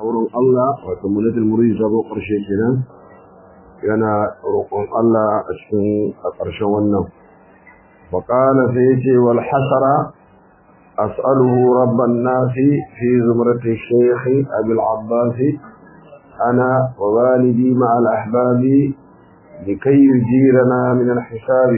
wurin Allah wato munatul murid zabo ƙarshe kenan yana roƙon Allah a cikin ƙarshen wannan faqala sai yace wal hasara as'aluhu rabban nasi fi zumrati shaykh Abi al-Abbas ana wa walidi ma al-ahbabi likay yujirana min al-hisab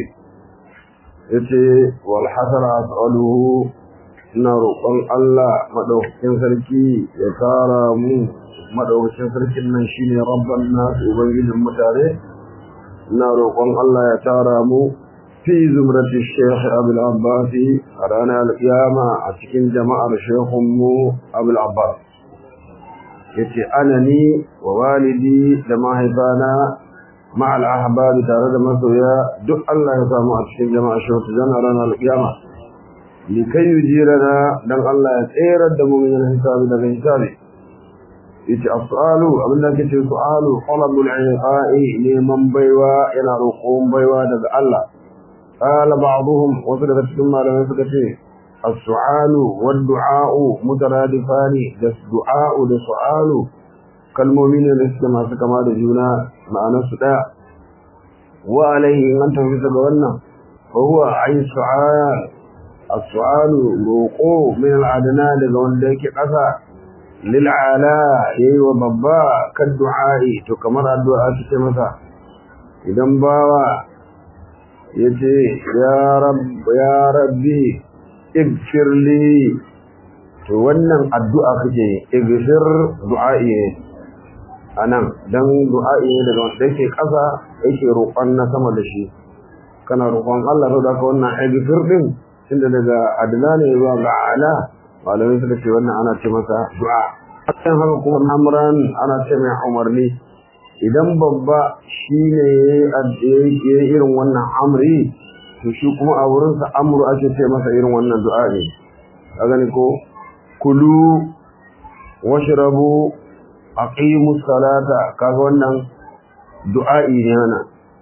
yace wal hasara as'aluhu ina roƙon Allah madaukakin sarki ya tara mu madaukakin sarkin nan shine rabban nas ubangijin mutane ina roƙon Allah ya tara mu fi zumrati shaykh Abi al-Abbas a ranar al-qiyama a cikin jama'ar shaykhun mu Abi al-Abbas yace anani wa walidi da mahaifana ma al-ahbab tare da masoya duk Allah ya samu a cikin jama'ar shaykh a ranar al-qiyama likai yujirana dan Allah ya tsere da mu min hisabi daga hisabi yace as-su'alu abinda kace su'alu talabul iqa'i liman baiwa yana roƙon baiwa daga Allah qala ba'dhum wa daga cikin malamai suka ce as-su'alu wad-du'a'u mutaradifani da du'a'u da su'alu kalmomi ne da suke masu kama da juna ma'anar su daya wa alaihi an tafi daga wannan fa huwa ay su'al السؤال روقو من العدناء لغون ديك قصا للعلاء ييو بابا كالدعاء تو كمر الدعاء تتمسا إذن باوا يتي يا ربي اغفر لي تو wannan addu'a kake igfir du'a'i anan dan du'a'i daga wanda yake kasa yake roƙon na sama da shi kana roƙon Allah to da ka wannan igfir din tunda daga adna ne zuwa ga ala malamai suka ce wannan ana ce masa du'a akan haka kuma amran ana ce mai umarni idan babba shine yayi irin wannan amri to shi kuma a wurin sa amru ake ce masa irin wannan du'a ne kaga ne ko kulu washrabu aqimus salata kaga wannan du'a'i ne wannan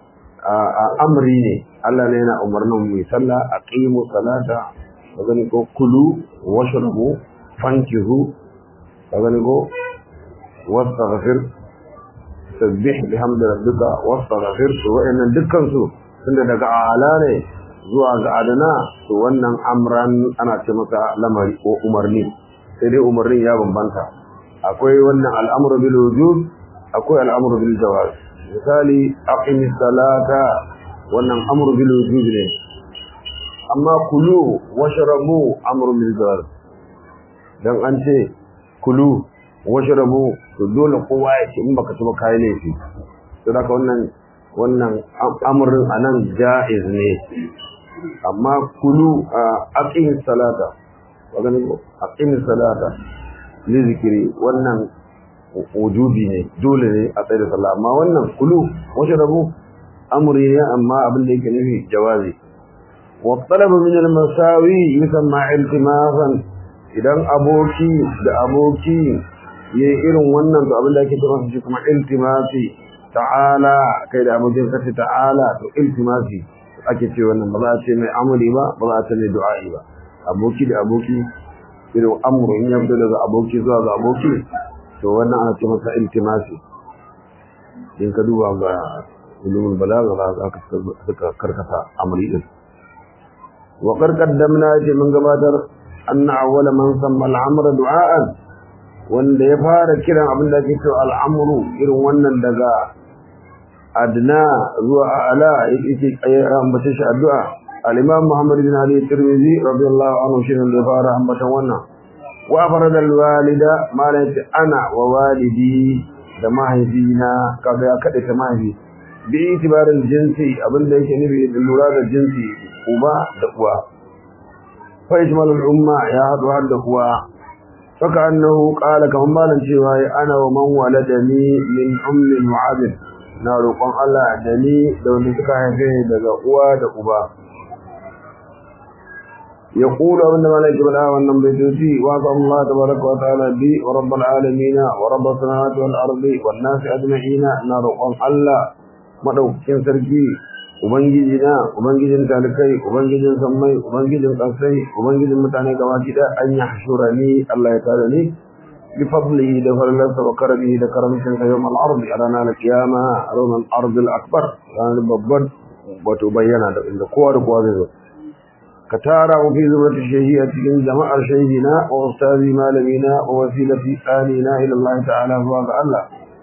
amri ne Allah ne yana umarnin mu sallah aqimu salata kagani ko kulu washrabu fankihu kagani ko wastaghfir sabbih bihamdi rabbika wastaghfir wa inna dukkan su tunda daga ala ne zuwa ga adana to wannan amran ana ce masa lamari ko umarni sai dai umarnin ya bambanta akwai wannan al'amru bil wujub akwai al'amru bil jawaz misali aqimis salata wannan amru bil wujub ne amma kulu washrabu amru bil jawaz dan an ce kulu washrabu to dole kowa ya ce in baka ci ba kai laifi to da wannan amrin anan jaiz ne amma kulu aqimis salata wagani aqimis salata li zikri wannan wujubi ne dole ne a tsaye da sallah amma wannan kulu washrabu amri ne amma abin da yake nufi jawazi wa talab min al masawi yusamma iltimasan idan aboki da aboki yayi irin wannan to abin da yake cewa shi kuma iltimasi ta'ala kai da abokin ka ta'ala to iltimasi ake ce wannan ba za a ce mai amri ba ba za a ce mai du'a'i ba aboki da aboki irin amru in ya fito daga aboki zuwa ga aboki to wannan ana ce masa iltimasi in ka duba ga ulumul balagha za ka suka karkata amri din wa qad qaddamna ji mun gabatar anna awwala man samma al-amra du'aan wanda ya fara kiran abin da ake cewa al-amru irin wannan daga adna zuwa a'la yake ambace shi addu'a al-imam Muhammad bin Ali Tirmidhi radiyallahu anhu shi ne fara ambatan wannan wa farada al-walida malati ana wa walidi da mahaifina kaga ya kade ta mahaifi bi itibarin jinsi abinda yake nufi da lura da jinsi uba da uwa fa ijmal al-umma ya hadu har da uwa faka annahu qala kaman malan cewa ana wa man waladani min ummi mu'abid na roƙon Allah da ni da wanda suka haife daga uwa da uba يقول أن ملائكة بلا والنم بيتوتي وعطى الله تبارك وتعالى بي ورب العالمين ورب السماوات والأرض والناس أجمعين نرقم الله مدوكين سرقي وبنجينا وبنجين تالكي وبنجين سمي وبنجين قصي وبنجين متعني كواكدا أن يحشرني الله يتعالني بفضله دفرلس وكرمه دكرمه يوم العرض على القيامة يوم العرض الأكبر يعني ببض وتبين عند قوار قواره كتارا وفي زمرة الشهية من جماعة شيخنا وأستاذ مالمنا ووسيلة آلنا إلى الله تعالى سبحانه الله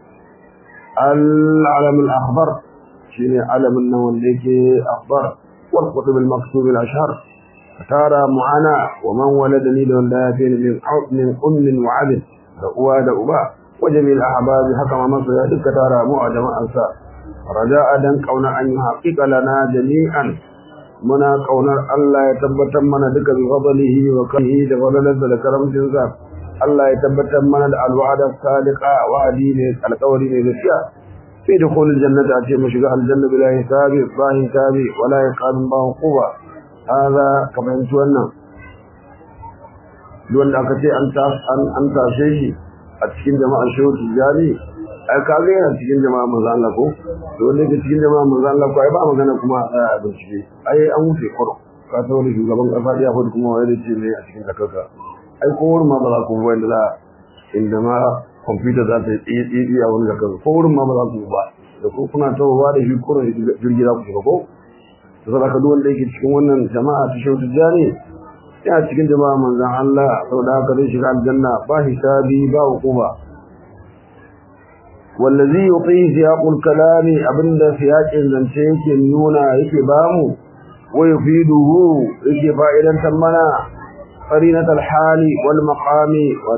العلم الأخضر شيني علم النوم ليك أخضر والقطب المكتوب الأشهر كتارا معنا ومن ولدني دون دافين من أم وعدل رؤوا دؤبا وجميع الأحباب حكم مصر كتارا معجم أنسا رجاء دنك أونا أن يحقق لنا جميعا muna kaunar Allah ya tabbatar mana duka bi fadlihi wa karihi da fadlansa da karamcin sa Allah ya tabbatar mana da alwa'da sadiqa wa'adi ne alƙawari ne gaskiya sai da kullu jannati a ce mu shiga aljanna bila hisabi ba hisabi wala yaqabun ba hukuba hada kamar wannan don aka ce an tashe shi a cikin jama'ar shehu tijani ai kaga yana cikin jama'a manzo Allah ko to wanda ke cikin jama'a manzo Allah ko ai ba magana kuma a bincike ai an wuce koro ka ta wani shugaban kasa da yahudu kuma wai ce ne a cikin takaka ai ko wurin ma ba za ku wanda za inda ma computer za ta yi a wani zakar ko wurin ma ba za ku ba da ko kuna tawowa da shi koro jirgi za ku shiga ko to saboda duk wanda yake cikin wannan jama'a ta shehu tijani yana cikin jama'a manzo Allah saboda haka zai shiga aljanna ba hisabi ba hukuma والذي يطيع سياق الكلام أبدا سياق زنتيك النونا يكي بامو ويفيده يكي فائدا تمنا قرينة الحال والمقام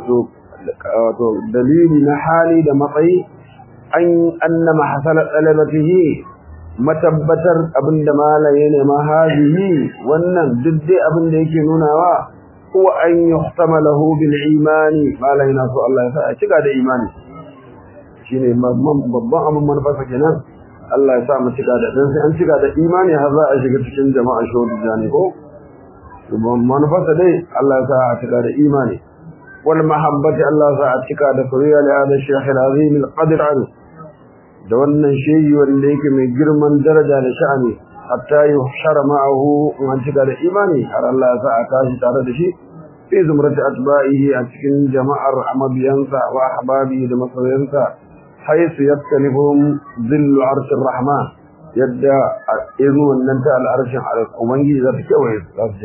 دليل نحالي دمطي أن ما حصل طلبته متبتر أبدا ما لين ما هذه وأن ضد أبدا يكي نونا هو أن يختم له بالإيمان ما لين سؤال الله فأتقى إيماني shine babban abin manufarsa kenan Allah ya sa mu cika da dan sai an cika da imani har za a shiga cikin jama'a shaudu jani ko manufarsa dai Allah ya sa a cika da imani wal mahabbati Allah ya sa a cika da soyayya li hada shaykh al-azim al-qadr da wannan shehi wanda yake mai girman daraja da sha'ani hatta yuhshara ma'ahu an cika da imani har Allah ya sa a tashi tare da shi fi zumrati atba'ihi a cikin jama'ar amabiyansa wa ahbabi da masoyansa حيث يختلفهم ظل عرش الرحمن يدى إذن أنت العرش على الأمنجي ذات كويس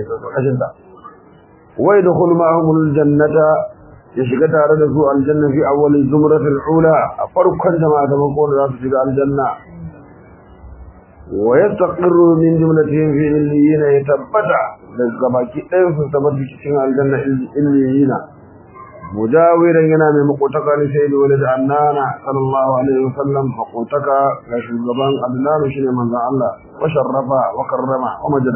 ويدخل معهم الجنة يشكت ردسوا الجنة في أول الزمرة الأولى فرقا كما تقول ذات شكا الجنة ويستقر من جملتهم في إليين يتبتع للزباكي أنفس تبتع شكا الجنة إليين مجاورا ينام مقوتك لسيد ولد عنانا صلى الله عليه وسلم مقوتك كاشف الزبان عدنان شنو من ذا الله وشرف وكرم ومجد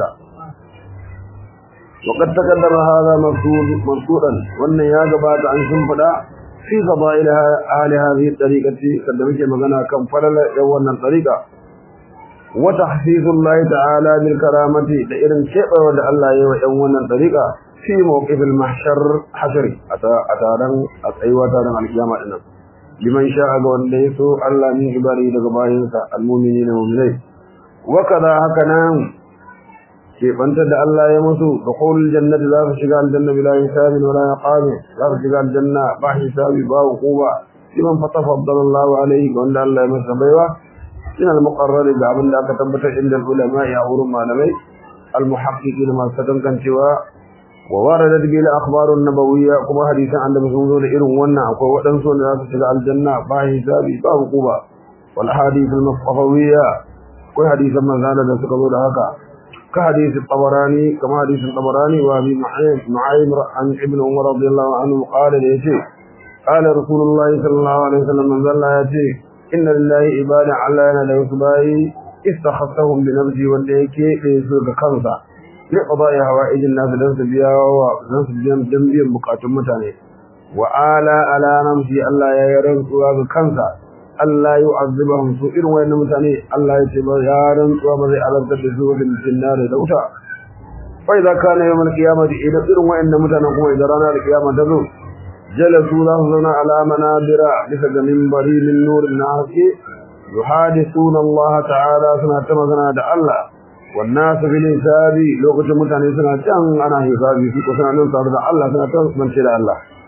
وقد تقدم هذا مرسولا وان يا جبات عن سنفدا في فضائل اهل هذه الطريقه قدمت مغنى كم فلل يوانا الطريقه وتحسيس الله تعالى بالكرامه لإرن شيء ود الله يوانا الطريقه في موقف المحشر حشري أتارن أتأيوا تارن القيامة إنه لمن شاء قول ليسو الله من عباره لقبائنسا المؤمنين ومنين وكذا هكذا كيف أنت دع الله يمسو دخول الجنة لا تشغى الجنة بلا حساب ولا عقاب لا تشغى الجنة با حساب با عقوبة لمن فتفضل الله عليه وأن الله يمسو بيوه من المقرر بعمل لا كتبت عند العلماء أو رمى المحققين ما ستنكن سواه وواردت به الأخبار النبوية كما حديثا عند مسؤولون إرم ونا وقوة الناس إلى الجنة با حسابي با عقوبة والأحاديث المصطفوية كل حديث ما زال ذكروا هكا كحديث الطبراني كما حديث الطبراني وابي نعيم عن ابن عمر رضي الله عنه قال ليتي قال رسول الله صلى الله عليه وسلم من ذل ياتي إن لله عبادا على لا يسباي استخصهم بنفسه والديكي ليسوق خمسة لقضاء حوائج الناس دنس بيا ودنس بيا بقاتم متاني وآلا على نفسي الله يرن سواء كنسا الله يعذبهم سئر وين متاني الله يتبع يارن وبذي على التدسوه في النار دوتا فإذا كان يوم القيامة إذا سئر وين متاني إذا رانا القيامة تدو جلسوا لحظنا على منابر لسد منبري من نور الناس يحادثون الله تعالى سنة مثلا دع الله والناس في الحساب لو كنت متعني سنة أنا حسابي فيك وسنة ننصر دع الله سنة من شاء الله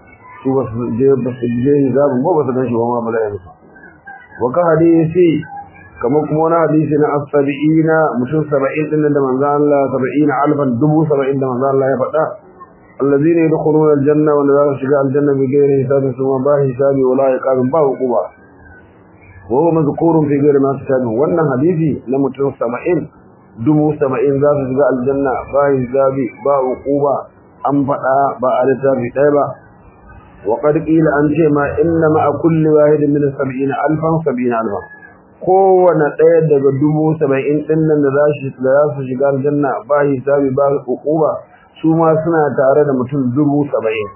su ba su je hisabin ba su gan shi ba ma ba za a yi musu wa ka hadisi kamar kuma wani hadisi na as-sab'ina mutum 70 din da manzo Allah 70,000 70 da manzo Allah ya faɗa allazina yadkhuluna al-janna wa la yashqa al-janna bi ghayri hisabin thumma ba hisabi wa la yaqabun ba uquba wa huwa mazkurun fi ghayri ma hisabin wannan hadisi na mutum 70 70 za su shiga aljanna ba hisabi ba uquba an faɗa ba a littafi ɗaya ba wa qad qila an ce ma inna ma'a kulli wahidin min 70,000 kowane ɗaya daga 70,000 ɗin nan da za su shiga aljanna ba hisabi ba uquba su ma suna tare da mutum 70,000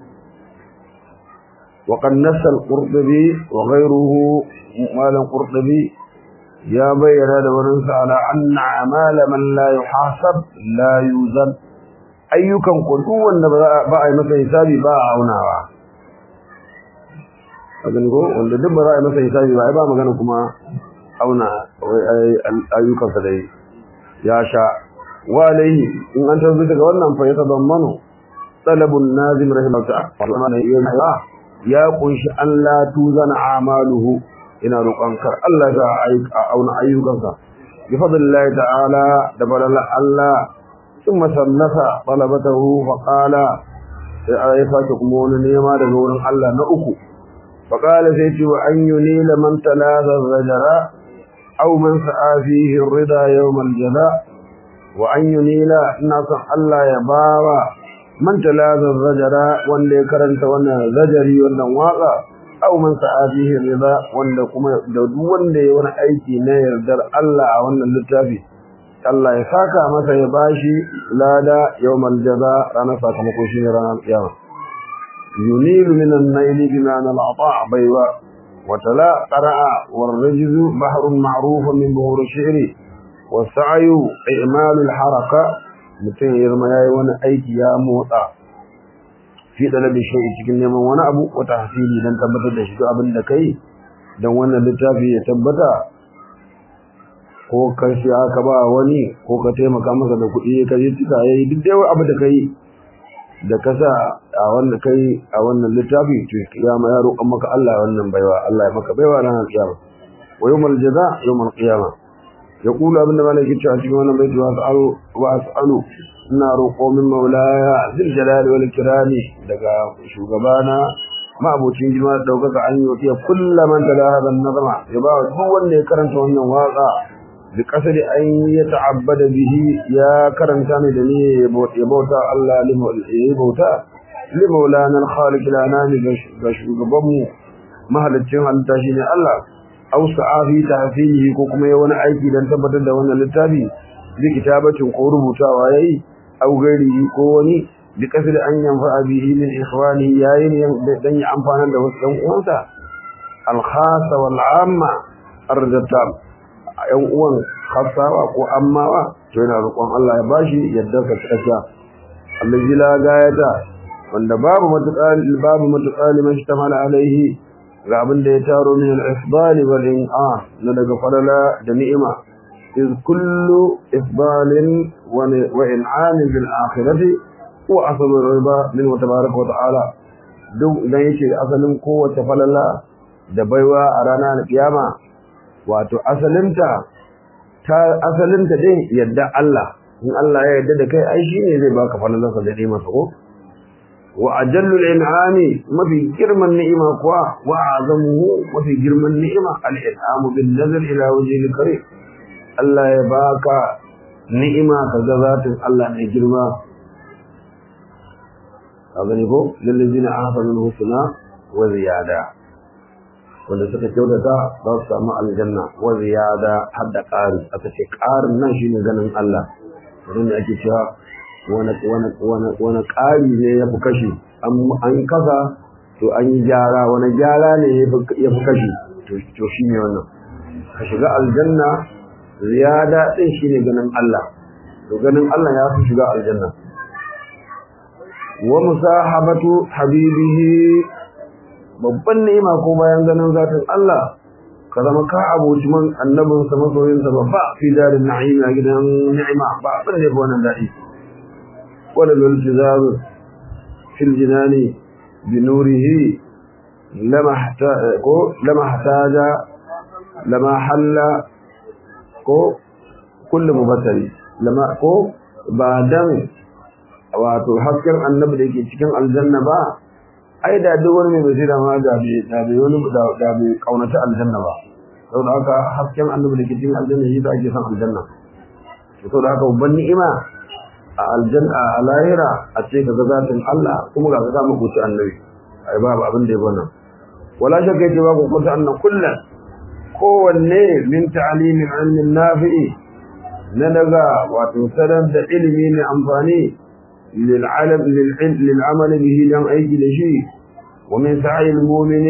wa qad nassa al-qurtubi wa ghayruhu malan qurtubi ya bayyana da wurin sa ala anna amala man la yuhasab la yuzan ayyukan ku duk wanda ba a yi masa hisabi ba a aunawa abin go wanda duk ba za a yi masa hisabi ba ai ba magana kuma auna ayyukan sa dai ya sha wa alaihi in an tabbatar daga wannan fa ya tabammanu talabun nazim rahimahullah ya kunshi Allah tuzana amaluhu ina roƙon kar Allah ya auna ayyukansa bi fadlillahi ta'ala da balala Allah thumma sannafa talabatahu fa qala sai ya sake kuma wani nema daga wurin Allah na uku fa qala sai ce wa an yunila man talaza rajara aw man sa'a fihi ar-rida yawm al-jaza wa an yunila nasan Allah ya bawa man talaza rajara wanda ya karanta wannan zajari wannan waka aw man sa'a fihi ar-rida wanda kuma da duk wanda ya wani aiki na yardar Allah a wannan littafi Allah ya saka masa ya bashi lada yawmal jaza ranar sakamako shine ranar kiyama yunilu minan naili bima'ana al-ata' baywa wa tala qara'a war-rajzu bahrun ma'rufun min buhur ash-shi'ri was-sa'yu i'mal al-haraka mutum yarma yayi wani aiki ya motsa fi dalabi shay'i cikin neman wani abu ko tahsili dan tabbatar da shi abin da kai dan wannan littafi ya tabbata ko ka shi aka ba wani ko ka taimaka masa da kuɗi ka je tuka yayi duk dai abu da kai da kasa a wannan kai a wannan littafi to kiyama ya roƙan maka Allah wannan baiwa Allah ya maka baiwa ranar kiyama wa yawmal jaza yawmal qiyama yaqulu abinda malaki ta cikin wannan baiti wa as'alu ina roƙo min maulaya zil jalali wal ikrami daga shugabana ma'abucin girma da daukaka an yi wa kullaman tala hada nazama ya ba duk wanda ya karanta wannan waka بقصد أن يتعبد به يا كرمتاني دني يبوتا الله يبوتا لمولانا الخالق الأنام بشغبمو مهل الجمع التاشيني الله أو سعافي تحفينه كوكما يوانا أيكي لن تبتد وانا للتابي بكتابة قربتا ويأي أو غيره كوني بقصد أن ينفع به من إخوانه ياين دني أنفانا دوستان قوانتا الخاصة والعامة الرجتاب ‘yan uwan khassawa ko ammawa to yana roƙon Allah ya bashi yadda ka tsaka Allah jila gayata wanda babu matuƙali man shtamala alaihi ga abin da ya taro min al-ifdal wal in'am na daga falala da ni'ima iz kullu ifdalin wa in'am bil akhirati wa aslu riba min tabaraka wa ta'ala duk dan yake asalin kowace falala da baiwa a ranar kiyama wato asalinta dai yadda Allah in Allah ya yadda da kai ai shine zai baka falalansa da ni'ima ko wa ajallu al-in'ami mafi girman ni'ima kuwa wa azamuhu mafi girman ni'ima al-in'amu bin nazar ila wajhi al-karim Allah ya baka ni'ima kaga zatin Allah ne girma azani ko lillazina ahsanu al-husna wa ziyada wanda suka kyautata za su samu aljanna wa ziyada hadda ƙari aka ce ƙarin nan shine ganin Allah wurin da ake cewa wani ƙari ne ya fi kashi an kasa to an yi gyara wani gyara ne ya fi kashi to shi ne wannan ka shiga aljanna ziyada ɗin shine ganin Allah to ganin Allah ya fi shiga aljanna wa musahabatu habibihi babban ni'ima ko bayan ganin zatin Allah ka zama ka abuci man annabin sa masoyin sa babba fi darin na'im a gidan ni'ima ba abin da yake wannan dadi wala lil jazab fil jinani بنوره لما احتاج لما حل كل مبتل لما بعدم wato hasken annabi da yake cikin aljanna ba ai da duk wani mai basira ma da bai wani da bai kaunata aljanna ba saboda haka hasken annabi da ke cikin aljanna shi da ake san aljanna saboda haka babban ni'ima a aljanna a lahira a ce ka ga zatin Allah kuma ga ka mu kuci annabi ai babu abin da ya wannan wala shakka ce babu kunta anna kullan kowanne min ta'limin ilmin nafi'i na daga wato sanar da ilimi ne amfani للعمل به دم أيدي لشيء ومن سعي المؤمن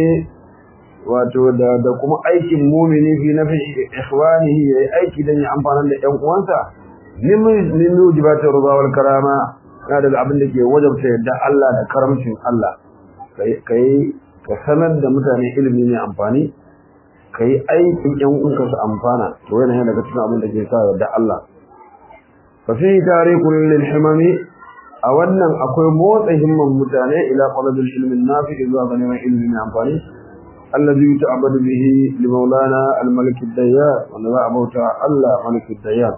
da kuma aikin mumini fi nafi ikhwanihi yayi aiki dan ya amfana da ƴan uwansa min mujibatir rida wal karama na daga abin da ke wajabta yadda Allah da karamcin Allah kai ka sanar da mutane ilimi ne amfani kai aikin ƴan uwanka su amfana to yana daga cikin abin da ke sa yadda Allah fa fi tarikul lil himami a wannan akwai motsa himman mutane ila talabil ilmin nafi zuwa ga neman ilimi mai amfani allazi ta'abbadu bihi li maulana al-malik ad-dayyan wa nabauta Allah malik ad-dayyan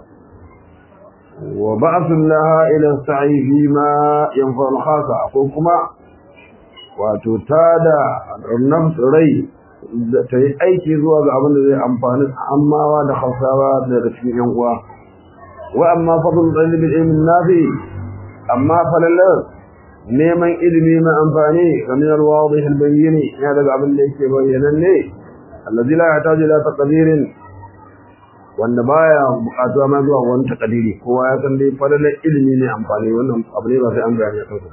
wa ba'athu laha ila sa'i fi ma yanfa'u al-khasa ko kuma wato tada nafs rai da ta yi aiki zuwa ga abin da zai amfani ammawa da khasawa da cikin yan uwa wa amma fadl ilmin nafi amma falalar neman ilimi mai amfani kamar alwadih albayyin ya daga abin da yake bayyananne allazi la yahtaji ila taqdirin wanda baya buƙatuwa ma zuwa wani taqdiri kowa ya san dai falalar ilimi ne amfani wannan abu ne ba sai an gane kansa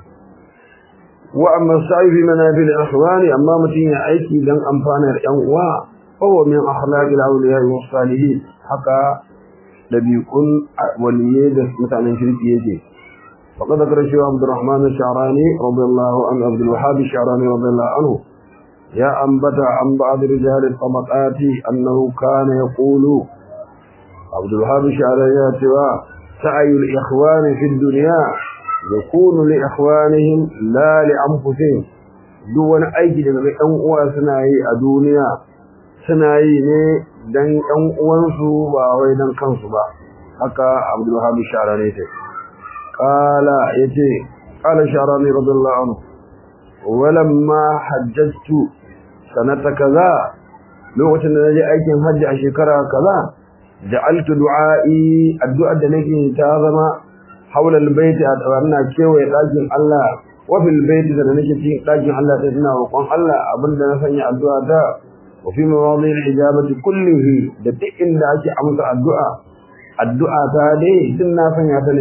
wa amma sa'i fi manabil ikhwani amma mutun ya aiki dan amfanar yan uwa fa huwa min akhlaqil awliya was salihin haka dabi'un waliyyi da mutanen kirki yake فقد ذكر الشيخ عبد الرحمن الشعراني رضي الله عنه عبد الوهاب الشعراني رضي الله عنه يا أنبت عن بعض رجال الطبقات أنه كان يقول عبد الوهاب الشعراني سعي الإخوان في الدنيا يكون لإخوانهم لا لأنفسهم دون أيدي من أنقوى سنعي الدنيا سنعي دن أنقوانسوا وأويدن كنصبا حكى عبد الوهاب الشعراني قال الشعراني رضي الله عنه ولما حججت سنة كذا لوقت أن نجي أيكم حج أشكرا كذا جعلت دعائي الدعاء الذي تاظم حول البيت أن كيوي لكن الله وفي البيت نجي لكن الله تسنى وقام الله أبدا نسني الدعاء دا وفي مواضيع الإجابة كله دتئن لأجي أمس الدعاء تالي دنا فنياتنا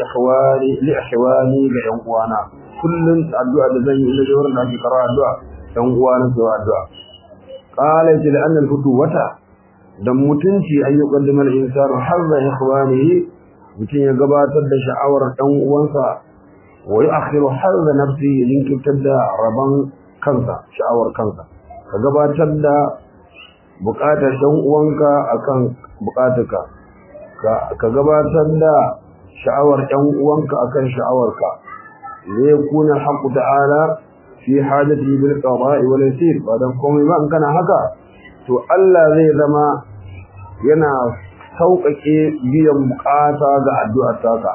لإخواني لإخوانا كل الدعاء الذي يجور الناس قراء الدعاء إخوانا سواء الدعاء قال لأن الفتوة دم متنشي أن يقدم الإنسان حظ إخوانه متن يقباتر شعور إخوانسا ويؤخر حظ نفسه لنك تبدأ ربان كنسا شعور كنسا فقباتر بقاتر إخوانك أكان بقاتك ka gabatar da sha'awar ɗan uwanka akan sha'awarka ne kuna haqqu ta'ala fi hajati bil qada'i wal yasir badan komai ba in kana haka to Allah zai zama yana sauƙaƙe biyan bukata ga addu'ar taka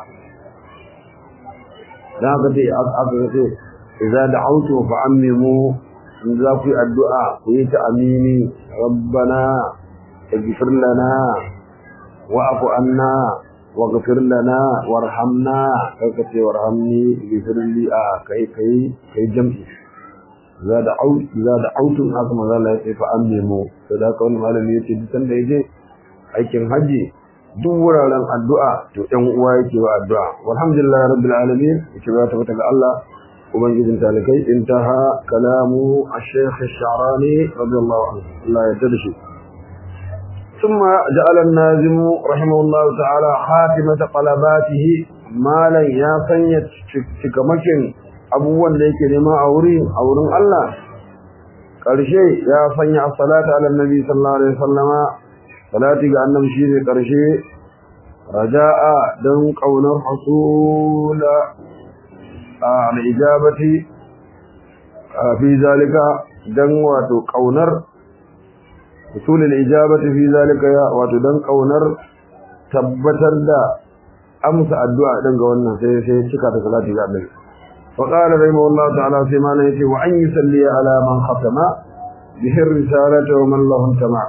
dan haka dai aka ce idza da'awtu fa ammimu in za ku yi addu'a ku yi ta amini rabbana ighfir lana واعف عنا واغفر لنا وارحمنا كيف وارحمني اغفر لي كي جمعي زاد عوت haka manzo Allah ya ce fa ammu sadaka wannan malami yace duk sanda yaje aikin haji duk wuraren addu'a to ɗan uwa yake wa addu'a walhamdulillahi rabbil alamin yake ba ta ga Allah ubangijin talakai intaha kalamu ash-shaykh ash-sha'rani radiyallahu anhu Allah ya tada ثم جعل النازم رحمه الله تعالى خاتمة طلباته مالا يا سنية شكمكين أبوان ليك لما أورين الله قرشي يا سنية الصلاة على النبي صلى الله عليه وسلم صلاتي أن نمشي قرشي رجاء دنك أو نرحصول الإجابة fi zalika dan wato kaunar usul al-ijabati fi zalika ya wato dan kaunar tabbatar da amsa addu'a din ga wannan sai cika da salati ga Annabi fa qala rahimahullahu ta'ala sai ma ne yace wa an yusalli ala man khatama bihi risalata wa man lahu tama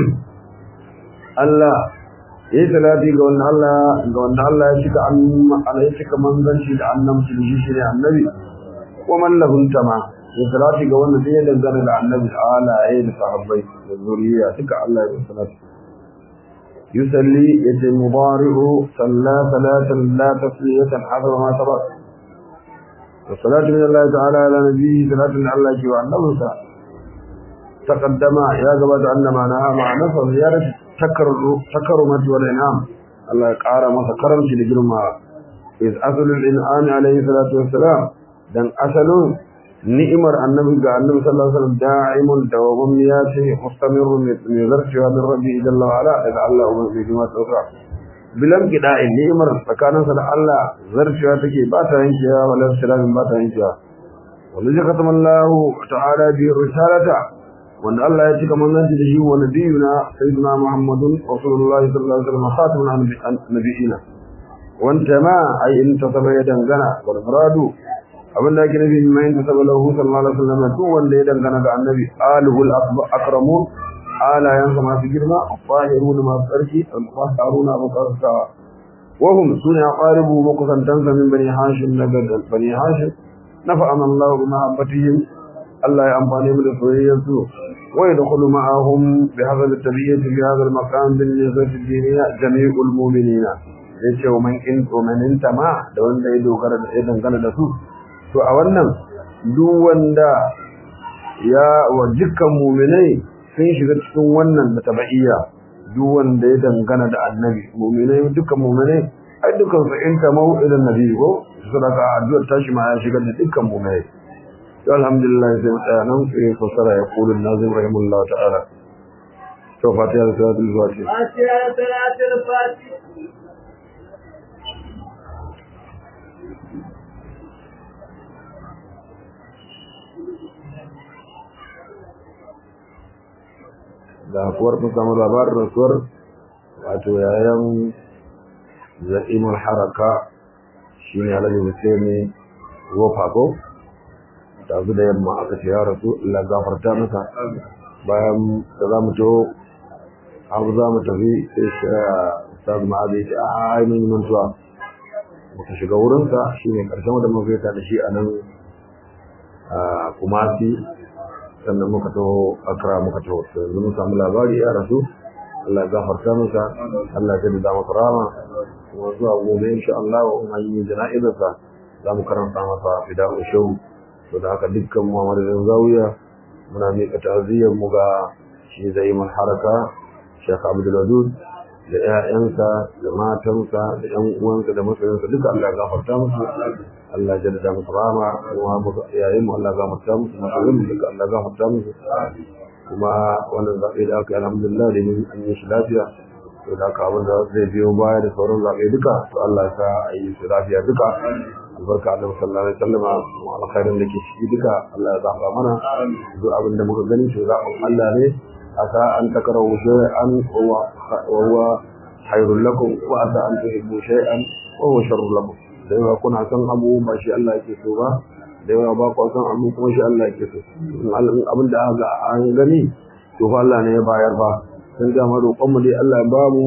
Allah yayi salati ga wanda Allah ya cika ya cika manzanci da annabci shi ne Annabi wa man lahu tama ya salati ga wanda sai ya dangana da Annabi ta'ala yayi da sahabbai da zuriya duka Allah ya salati يسلي يد المضارع صلى صلاة لا تسلية حسب ما سبق والصلاة من الله تعالى على نبيه صلاة من الله جوان نفسه تقدم يا قبض أن معناها مع نفسه زيارة تكرمت والإنعام الله قال ما تكرم شيء لجرمها إذ أصل الإنعام عليه الصلاة والسلام دن أصل نئمر النبي صلى الله عليه وسلم دائم دوام ياته مستمر من ذرشها من ربه جل وعلا إذا الله في جماعة أخرى بلم كداء نئمر فكان صلى الله ذرشها تكي باتا إنشها ولا سلام باتا إنشها والذي ختم الله تعالى به الرسالة وأن الله يتك من نجده ونبينا سيدنا محمد رسول الله صلى الله عليه وسلم خاتم النبيين وانتما أي انتصب يدا غنى والمراد abin da ake nufi mai da sallallahu alaihi wasallam to wanda ya dangana ga annabi alul akramun alayan sama su girma fahiruna masu tsarki al-fahiruna bukarta wa hum sunna qaribu muqsantan min bani hashim daga bani hashim nafa'ana Allah bi mahabbatihim Allah ya amfane mu da soyayyar su wa yadkhulu ma'ahum bi hadha at-tabiyyah fi hadha al-maqam bil nizat ad-diniyya jami'ul mu'minina yace wa man in tu'minta ma da wanda ya dogara da ya dangana da su to a wannan duk wanda ya wa dukkan mu'minai sun shiga cikin wannan tabi'iyya duk wanda ya dangana da annabi mu'minai dukkan mu'minai ai dukkan su inta mau'idan nabi ko sadaka addu'ar tashi ma ya shiga da dukkan mu'minai to alhamdulillah sai mutanen sai fasara ya kula nazim rahimahullah ta'ala to fatiha salatul fatiha da kuwar mun samu labarin rasuwar wato yayan za'imul haraka shine Alhaji Husaini Wofa ko da da yamma aka ce ya rasu Allah gafarta masa bayan da zamu to abu zamu tafi sai Ustaz Ma'adi ya ai mun mantuwa muka shiga wurin sa shine karshen wanda muka yi da shi anan Kumasi sannan muka taho Accra muka taho yanzu mun samu labari ya rasu Allah ya gafarta masa Allah ya jaddada masa rahama kuma zuwa gobe insha Allah wa mun yi jana'izarsa za mu karanta masa fida'u shaw to da haka dukkan Muhammadu Zawiya muna miƙa ta'aziyyar mu ga shi Zaiman Haraka Sheikh Abdul Wadud da ƴaƴansa da matansa da ƴan uwansa da masoyansa duka Allah ya gafarta musu Allah ya jaddada musu rahama kuma yayin mu Allah ya gafarta musu masoyan mu duka Allah ya gafarta musu kuma wannan zaɓe da aka yi alhamdulillah da an yi shi lafiya to da haka abin da zai biyo baya da sauran zaɓe duka to Allah ya sa a yi shi lafiya duka albarka Allah sallallahu alaihi wasallam wa alkhairin da ke ciki duka Allah ya zaɓa mana duk abin da muka gani to zaɓin Allah ne asa an takrahu shay'an wa huwa khairul lakum wa asa an tuhibbu shay'an wa huwa sharrul lakum da yawa kuna san abu ba shi Allah yake so ba da yawa ba ku san abu kuma shi Allah yake so abin da aka an gani to fa Allah ne ya bayar ba sun ga roƙon mu dai Allah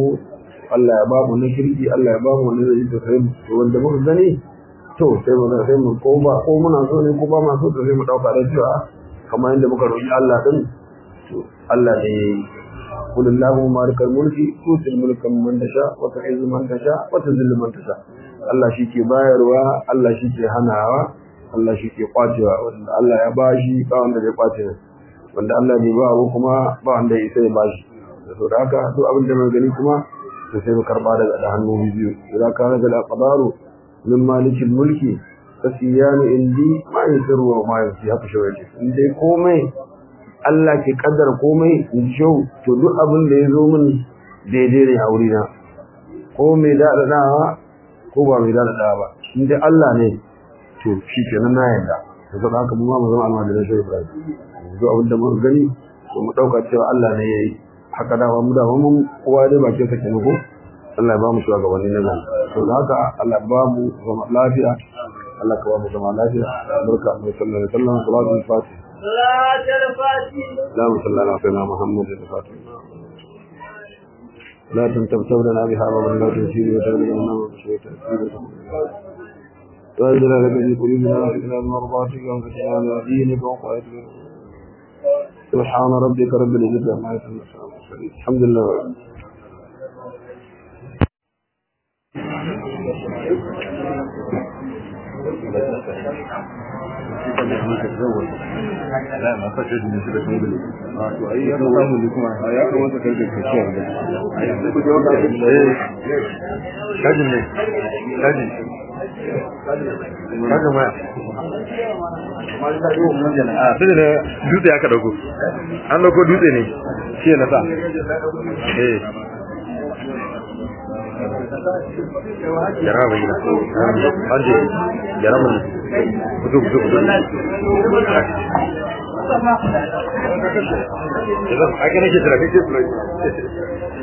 ya ba mu na kirki Allah ya ba mu ne zai sai to wanda muka gani to sai mu ko muna so ne ko ba ma so to sai mu dauka da cewa kamar yadda muka roƙi Allah din to Allah ne kulillahu malikal mulki tutil mulkan man tasha wa tu'izzu man tasha wa tuzillu man tasha Allah shi ke bayarwa Allah shi ke hanawa Allah shi ke kwacewa wanda Allah ya bashi ba wanda zai kwace wanda Allah bai ba abu kuma ba wanda ya sai bashi to da haka duk abin da mai gani kuma to sai mu karba daga hannu biyu idan ka ga al-qadaru min malikil mulki tasiyani indi ma yasiru wa ma yasi haka shawaye in dai komai Allah ke kaddara komai in shau to duk abin da ya zo min daidai ne a wurina ko mai daɗaɗawa ko ba mai daɗaɗawa ba in dai Allah ne to shi kenan na yarda saboda haka mu ma mu zama almajiran Shehu Ibrahim duk abin da muka gani mu dauka cewa Allah ne yayi haka da mu da mun kowa dai bakin sa kenan ko Allah ya ba mu shugabanni na gani saboda haka Allah ba mu zama lafiya Allah ka ba mu zama lafiya barka mu sallallahu alaihi wasallam salatul fatih اللهم صل على سيدنا محمد الفاتح لا تنتبه لنا بها ولا تنسيب وتغلقنا وبشريك وأجل لك في قلوبنا وفتنا بمرضاتك وفتنا على دينك وقائتك سبحان ربك رب العزة عما يصفون الحمد لله لا ما فشل من سبب مبلغ وأي أقوام لكم يا أقوام تكلم الكشير كاجم ليه كاجم sai da dutse aka dauko an dauko dutse ne shi na sa jara bai gida anje jara mun budu idan aka nake tarafi ce